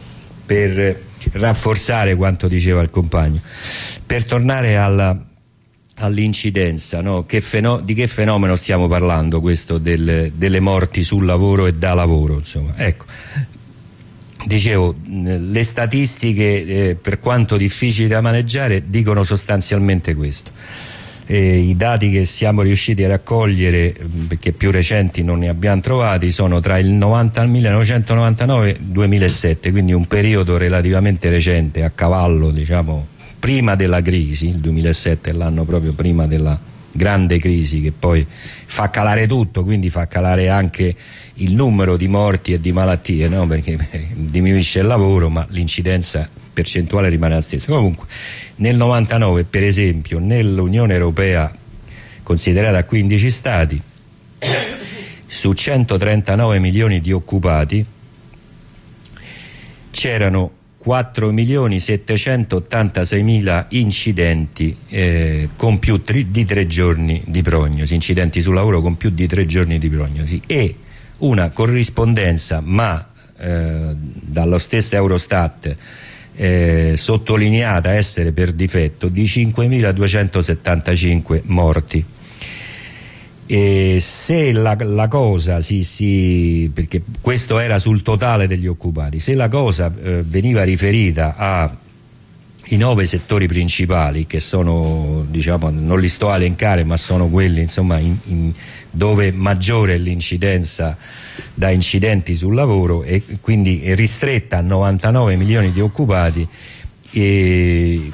per rafforzare quanto diceva il compagno. Per tornare alla all'incidenza, no? Che feno- di che fenomeno stiamo parlando, questo del, delle morti sul lavoro e da lavoro, insomma. Ecco, dicevo, le statistiche, eh, per quanto difficili da maneggiare, dicono sostanzialmente questo. Eh, i dati che siamo riusciti a raccogliere, perché più recenti non ne abbiamo trovati, sono tra il novanta, millenovecentonovantanove e il duemilasette, quindi un periodo relativamente recente, a cavallo, diciamo, prima della crisi. Il duemilasette è l'anno proprio prima della grande crisi che poi fa calare tutto, quindi fa calare anche il numero di morti e di malattie, no? Perché diminuisce il lavoro ma l'incidenza percentuale rimane la stessa. Comunque nel novantanove, per esempio, nell'Unione Europea, considerata quindici stati, su centotrentanove milioni di occupati c'erano quattro milioni settecentottantaseimila incidenti eh, con più tri- di tre giorni di prognosi, incidenti sul lavoro con più di tre giorni di prognosi, e una corrispondenza, ma eh, dallo stesso Eurostat eh, sottolineata essere per difetto, di cinquemiladuecentosettantacinque morti. E se la, la cosa si, si perché questo era sul totale degli occupati, se la cosa eh, veniva riferita ai nove settori principali, che sono, diciamo, non li sto a elencare, ma sono quelli, insomma, in, in, dove maggiore è l'incidenza da incidenti sul lavoro, e quindi è ristretta a novantanove milioni di occupati, e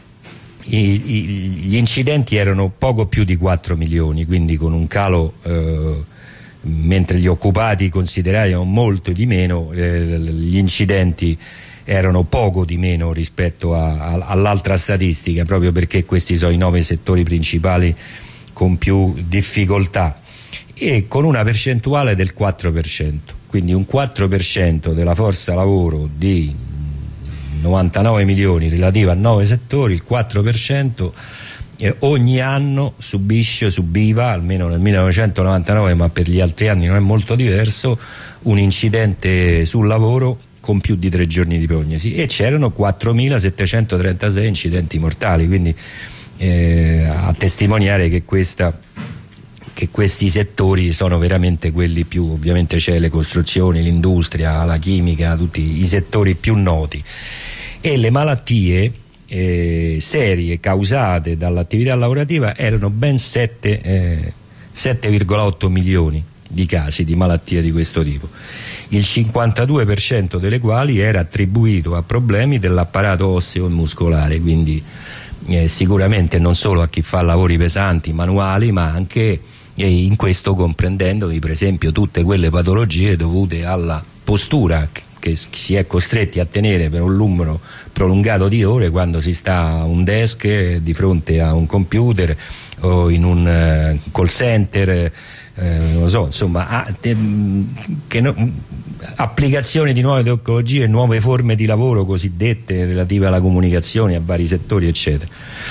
gli incidenti erano poco più di quattro milioni, quindi con un calo, eh, mentre gli occupati consideravano molto di meno, eh, gli incidenti erano poco di meno rispetto a, a, all'altra statistica, proprio perché questi sono i nove settori principali con più difficoltà, e con una percentuale del quattro per cento, quindi un quattro per cento della forza lavoro di novantanove milioni relativa a nove settori, il quattro per cento eh, ogni anno subisce, subiva, almeno nel millenovecentonovantanove, ma per gli altri anni non è molto diverso, un incidente sul lavoro con più di tre giorni di prognosi, e c'erano quattromilasettecentotrentasei incidenti mortali, quindi eh, a testimoniare che questa che questi settori sono veramente quelli più, ovviamente c'è le costruzioni, l'industria, la chimica, tutti i settori più noti. E le malattie eh, serie causate dall'attività lavorativa erano ben sette, eh, sette virgola otto milioni di casi di malattie di questo tipo, il cinquantadue per cento delle quali era attribuito a problemi dell'apparato osseo e muscolare, quindi eh, sicuramente non solo a chi fa lavori pesanti, manuali, ma anche eh, in questo comprendendovi per esempio tutte quelle patologie dovute alla postura che, che si è costretti a tenere per un numero prolungato di ore quando si sta a un desk eh, di fronte a un computer o in un eh, call center, Eh, non lo so, insomma, a, te, che no, applicazione di nuove tecnologie, nuove forme di lavoro cosiddette relative alla comunicazione, a vari settori, eccetera.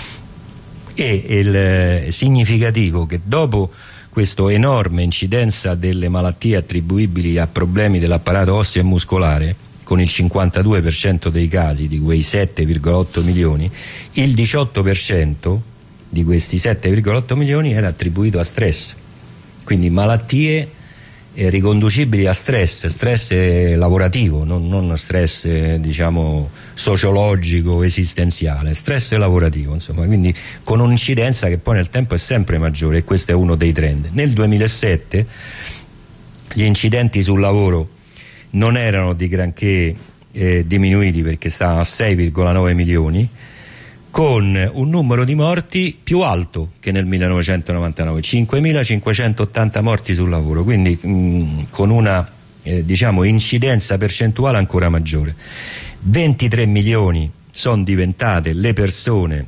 E il eh, significativo che dopo questa enorme incidenza delle malattie attribuibili a problemi dell'apparato osseo e muscolare, con il cinquantadue per cento dei casi di quei sette virgola otto milioni, il diciotto per cento di questi sette virgola otto milioni era attribuito a stress. Quindi malattie eh, riconducibili a stress, stress eh, lavorativo, non, non stress eh, diciamo sociologico, esistenziale, stress lavorativo, insomma, quindi con un'incidenza che poi nel tempo è sempre maggiore, e questo è uno dei trend. Nel duemilasette gli incidenti sul lavoro non erano di granché eh, diminuiti, perché stavano a sei virgola nove milioni, con un numero di morti più alto che nel millenovecentonovantanove, cinquemilacinquecentottanta morti sul lavoro, quindi mh, con una eh, diciamo incidenza percentuale ancora maggiore. ventitré milioni sono diventate le persone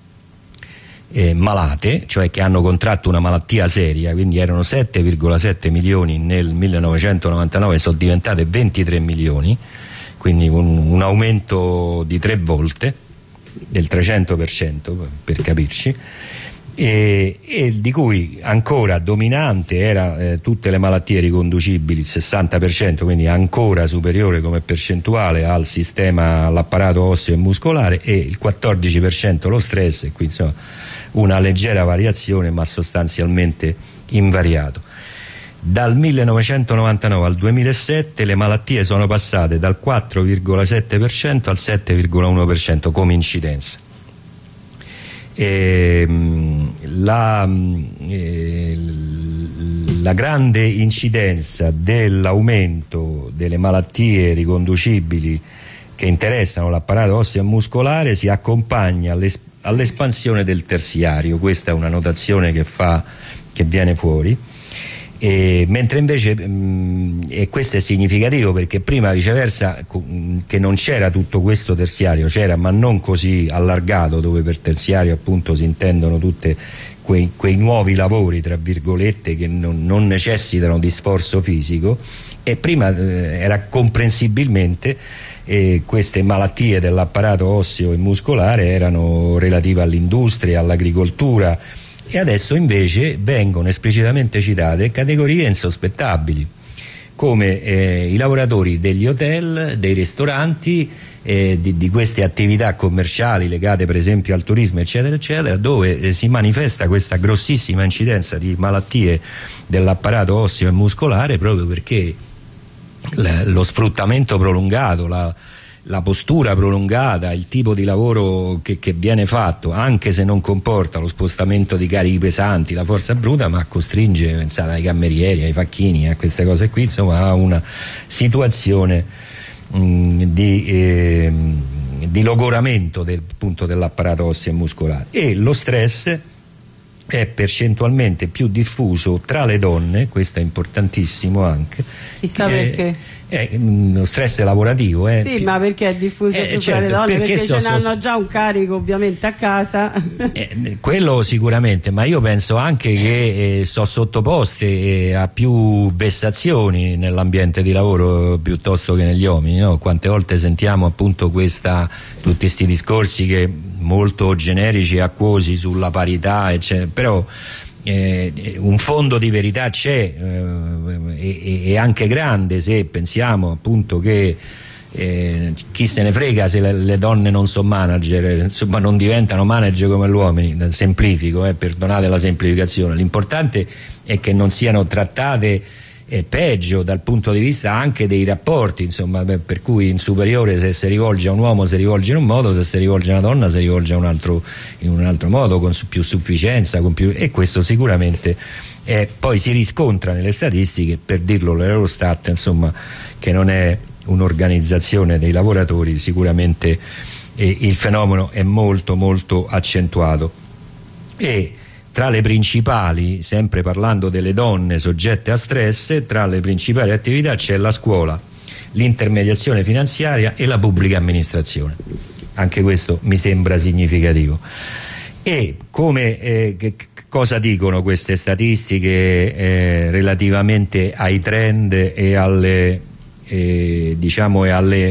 eh, malate, cioè che hanno contratto una malattia seria, quindi erano sette virgola sette milioni nel millenovecentonovantanove, sono diventate ventitré milioni, quindi un, un aumento di tre volte, del trecento per cento per capirci, e, e di cui ancora dominante era eh, tutte le malattie riconducibili, il sessanta per cento, quindi ancora superiore come percentuale al sistema, all'apparato osseo e muscolare, e il quattordici per cento lo stress, e qui insomma una leggera variazione ma sostanzialmente invariato. Dal millenovecentonovantanove al duemilasette le malattie sono passate dal quattro virgola sette per cento al sette virgola uno per cento come incidenza. E, la, e, la grande incidenza dell'aumento delle malattie riconducibili che interessano l'apparato osseo e muscolare si accompagna all'es, all'espansione del terziario. Questa è una notazione che, fa, che viene fuori. E, mentre invece mh, e questo è significativo perché prima viceversa mh, che non c'era tutto questo terziario, c'era ma non così allargato, dove per terziario appunto si intendono tutti quei, quei nuovi lavori tra virgolette che non, non necessitano di sforzo fisico, e prima eh, era comprensibilmente eh, queste malattie dell'apparato osseo e muscolare erano relative all'industria, all'agricoltura, e adesso invece vengono esplicitamente citate categorie insospettabili come eh, i lavoratori degli hotel, dei ristoranti, eh, di, di queste attività commerciali legate per esempio al turismo eccetera eccetera, dove eh, si manifesta questa grossissima incidenza di malattie dell'apparato osseo e muscolare, proprio perché l- lo sfruttamento prolungato, la la postura prolungata, il tipo di lavoro che, che viene fatto, anche se non comporta lo spostamento di carichi pesanti, la forza bruta, ma costringe, pensate ai camerieri, ai facchini, a queste cose qui, insomma a una situazione mh, di, eh, di logoramento del punto dell'apparato osseo e muscolare. E lo stress è percentualmente più diffuso tra le donne, questo è importantissimo anche. Chissà eh, perché. Eh, lo stress lavorativo eh. Sì, ma perché è diffuso eh, più certo, tra le donne? perché, perché so, ce n'hanno so, già un carico ovviamente a casa. eh, quello sicuramente, ma io penso anche che eh, sono sottoposte eh, a più vessazioni nell'ambiente di lavoro piuttosto che negli uomini, no? Quante volte sentiamo appunto questa, tutti questi discorsi che molto generici e acquosi sulla parità eccetera, però Eh, un fondo di verità c'è, eh, e, e anche grande, se pensiamo appunto che eh, chi se ne frega se le, le donne non sono manager, insomma non diventano manager come gli uomini, semplifico, eh, perdonate la semplificazione, l'importante è che non siano trattate è peggio dal punto di vista anche dei rapporti, insomma, per cui in superiore se si rivolge a un uomo si rivolge in un modo, se si rivolge a una donna si rivolge a un altro, in un altro modo, con più sufficienza, con più, e questo sicuramente è, poi si riscontra nelle statistiche, per dirlo l'Eurostat, insomma, che non è un'organizzazione dei lavoratori, sicuramente eh, il fenomeno è molto molto accentuato. E tra le principali, sempre parlando delle donne soggette a stress, tra le principali attività c'è la scuola, l'intermediazione finanziaria e la pubblica amministrazione. Anche questo mi sembra significativo. E come eh, che, cosa dicono queste statistiche eh, relativamente ai trend e alle eh, diciamo e alle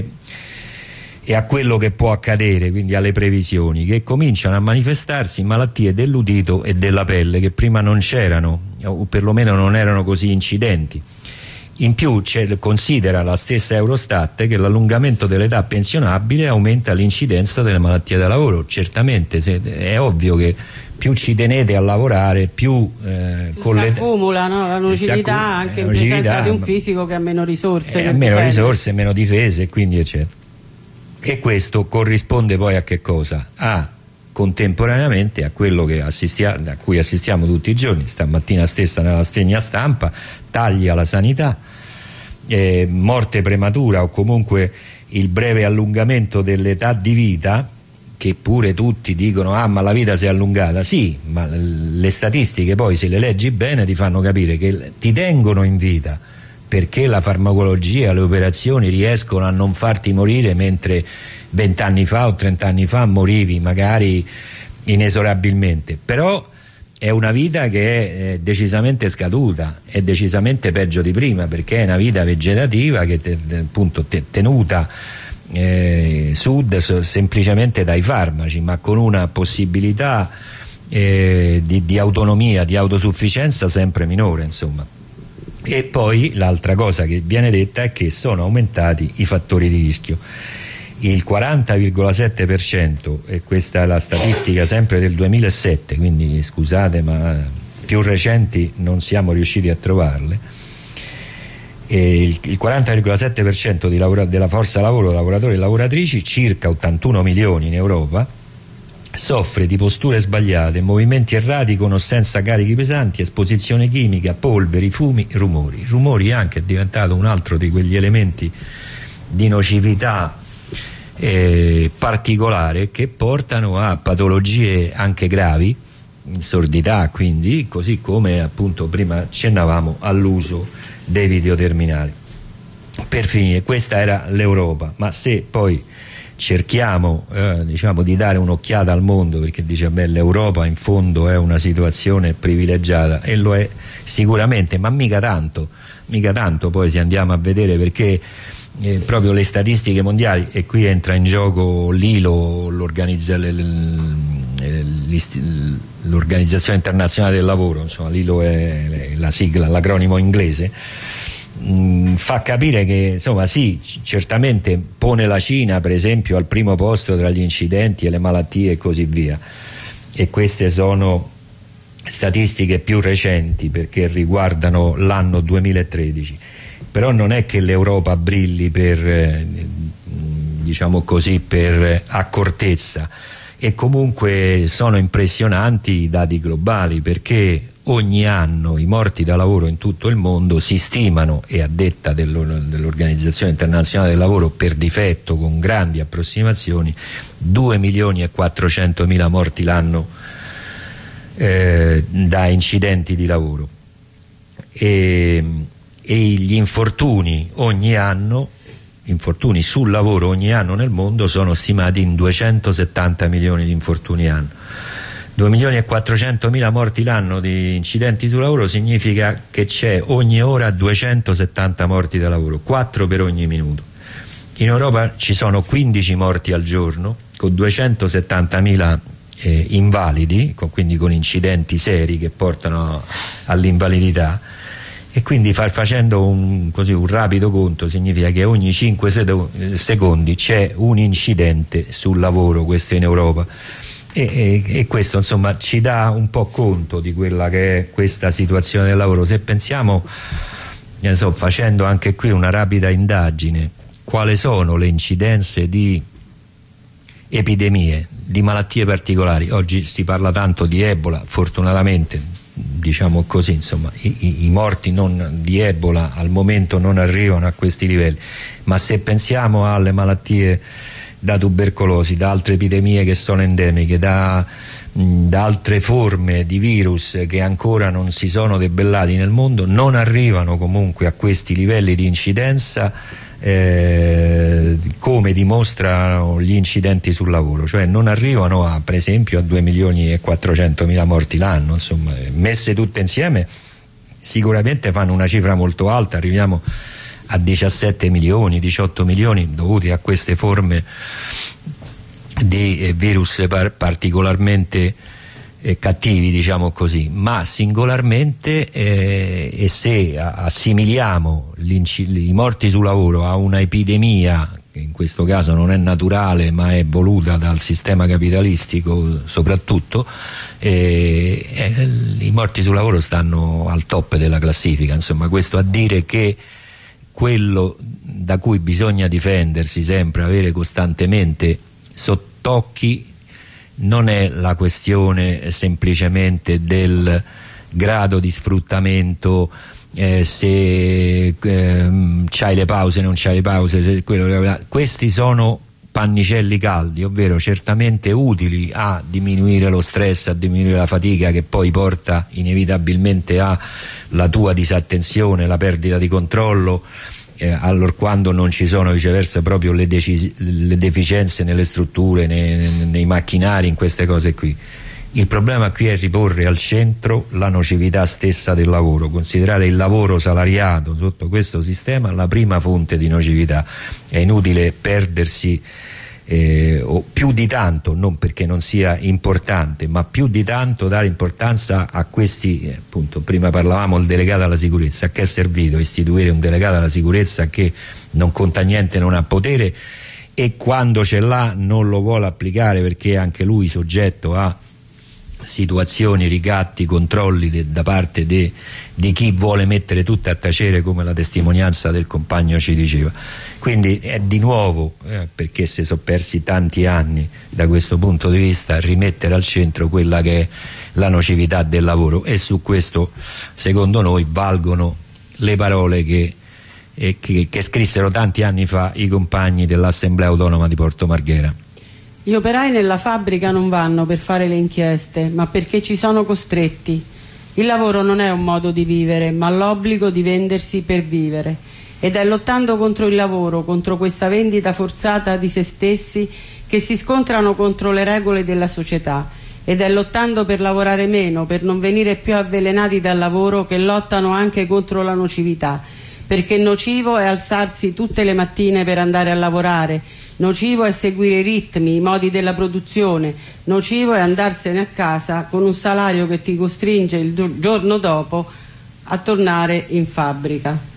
e a quello che può accadere, quindi alle previsioni, che cominciano a manifestarsi malattie dell'udito e della pelle che prima non c'erano, o perlomeno non erano così incidenti. In più considera la stessa Eurostat che l'allungamento dell'età pensionabile aumenta l'incidenza delle malattie da lavoro. Certamente se, è ovvio che più ci tenete a lavorare, più eh, con si accumula, no? La nocività anche in presenza di un fisico che ha meno risorse, eh, ha meno risorse, meno difese, e quindi eccetera. E questo corrisponde poi a che cosa? A contemporaneamente a quello che assistiamo, a cui assistiamo tutti i giorni, stamattina stessa nella rassegna stampa, tagli alla sanità, eh, morte prematura o comunque il breve allungamento dell'età di vita, che pure tutti dicono ah ma la vita si è allungata, sì, ma le statistiche poi se le leggi bene ti fanno capire che ti tengono in vita, perché la farmacologia, le operazioni riescono a non farti morire, mentre vent'anni fa o trent'anni fa morivi magari inesorabilmente. Però è una vita che è decisamente scaduta, è decisamente peggio di prima, perché è una vita vegetativa che te, appunto te, tenuta eh, sud semplicemente dai farmaci, ma con una possibilità eh, di, di autonomia, di autosufficienza sempre minore, insomma. E poi l'altra cosa che viene detta è che sono aumentati i fattori di rischio. Il quaranta virgola sette per cento, e questa è la statistica sempre del duemilasette, quindi scusate ma più recenti non siamo riusciti a trovarle, e il, il quaranta virgola sette per cento di lavora, della forza lavoro, lavoratori e lavoratrici, circa ottantuno milioni in Europa, soffre di posture sbagliate, movimenti errati con o senza carichi pesanti, esposizione chimica, polveri, fumi, rumori. Rumori anche è diventato un altro di quegli elementi di nocività eh, particolare che portano a patologie anche gravi, sordità quindi, così come appunto prima accennavamo all'uso dei videoterminali. Per finire, questa era l'Europa, ma se poi cerchiamo eh, diciamo di dare un'occhiata al mondo, perché dice beh l'Europa in fondo è una situazione privilegiata, e lo è sicuramente, ma mica tanto, mica tanto poi se andiamo a vedere, perché eh, proprio le statistiche mondiali, e qui entra in gioco l'I L O, l'Organizzazione Internazionale del Lavoro, insomma l'I L O è la sigla, l'acronimo inglese, fa capire che insomma sì, certamente pone la Cina per esempio al primo posto tra gli incidenti e le malattie e così via, e queste sono statistiche più recenti perché riguardano l'anno duemilatredici, però non è che l'Europa brilli per eh, diciamo così per accortezza, e comunque sono impressionanti i dati globali, perché ogni anno i morti da lavoro in tutto il mondo si stimano, e a detta dell'Organizzazione Internazionale del Lavoro per difetto con grandi approssimazioni, due milioni e quattrocentomila morti l'anno eh, da incidenti di lavoro, e, e gli infortuni ogni anno infortuni sul lavoro ogni anno nel mondo sono stimati in duecentosettanta milioni di infortuni anno. due milioni e quattrocentomila morti l'anno di incidenti sul lavoro significa che c'è ogni ora duecentosettanta morti da lavoro, quattro per ogni minuto. In Europa ci sono quindici morti al giorno, con duecentosettantamila eh, invalidi, con, quindi con incidenti seri che portano all'invalidità, e quindi far, facendo un, così, un rapido conto significa che ogni cinque secondi c'è un incidente sul lavoro, questo in Europa. E, e, e questo insomma ci dà un po' conto di quella che è questa situazione del lavoro. Se pensiamo ne so, facendo anche qui una rapida indagine, quali sono le incidenze di epidemie, di malattie particolari. Oggi si parla tanto di Ebola, fortunatamente, diciamo così, insomma, i, i morti non, di Ebola al momento non arrivano a questi livelli, ma se pensiamo alle malattie da tubercolosi, da altre epidemie che sono endemiche, da, mh, da altre forme di virus che ancora non si sono debellati nel mondo, non arrivano comunque a questi livelli di incidenza, eh, come dimostrano gli incidenti sul lavoro, cioè non arrivano a, per esempio, a due milioni e quattrocentomila morti l'anno. Insomma, messe tutte insieme sicuramente fanno una cifra molto alta, arriviamo a diciassette milioni, diciotto milioni dovuti a queste forme di eh, virus par particolarmente eh, cattivi, diciamo così, ma singolarmente eh, e se assimiliamo i morti sul lavoro a una epidemia che in questo caso non è naturale ma è voluta dal sistema capitalistico soprattutto, eh, eh, i morti sul lavoro stanno al top della classifica. Insomma, questo a dire che quello da cui bisogna difendersi sempre, avere costantemente sott'occhi, non è la questione semplicemente del grado di sfruttamento, eh, se eh, c'hai le pause, non c'hai le pause, quello, questi sono pannicelli caldi, ovvero certamente utili a diminuire lo stress, a diminuire la fatica che poi porta inevitabilmente alla tua disattenzione, la perdita di controllo, eh, allorquando non ci sono viceversa proprio le, le deficienze nelle strutture, nei, nei macchinari, in queste cose qui. Il problema qui è riporre al centro la nocività stessa del lavoro, considerare il lavoro salariato sotto questo sistema la prima fonte di nocività. È inutile perdersi eh, o più di tanto, non perché non sia importante, ma più di tanto dare importanza a questi, eh, appunto, prima parlavamo del delegato alla sicurezza. A che è servito istituire un delegato alla sicurezza che non conta niente, non ha potere, e quando ce l'ha non lo vuole applicare perché è anche lui soggetto a situazioni, ricatti, controlli de, da parte de, di chi vuole mettere tutto a tacere, come la testimonianza del compagno ci diceva. Quindi è di nuovo, eh, perché si sono persi tanti anni da questo punto di vista, rimettere al centro quella che è la nocività del lavoro, e su questo secondo noi valgono le parole che, eh, che, che scrissero tanti anni fa i compagni dell'Assemblea Autonoma di Porto Marghera. Gli operai nella fabbrica non vanno per fare le inchieste, ma perché ci sono costretti. Il lavoro non è un modo di vivere, ma l'obbligo di vendersi per vivere. Ed è lottando contro il lavoro, contro questa vendita forzata di se stessi, che si scontrano contro le regole della società. Ed è lottando per lavorare meno, per non venire più avvelenati dal lavoro, che lottano anche contro la nocività. Perché nocivo è alzarsi tutte le mattine per andare a lavorare, nocivo è seguire i ritmi, i modi della produzione, nocivo è andarsene a casa con un salario che ti costringe il giorno dopo a tornare in fabbrica.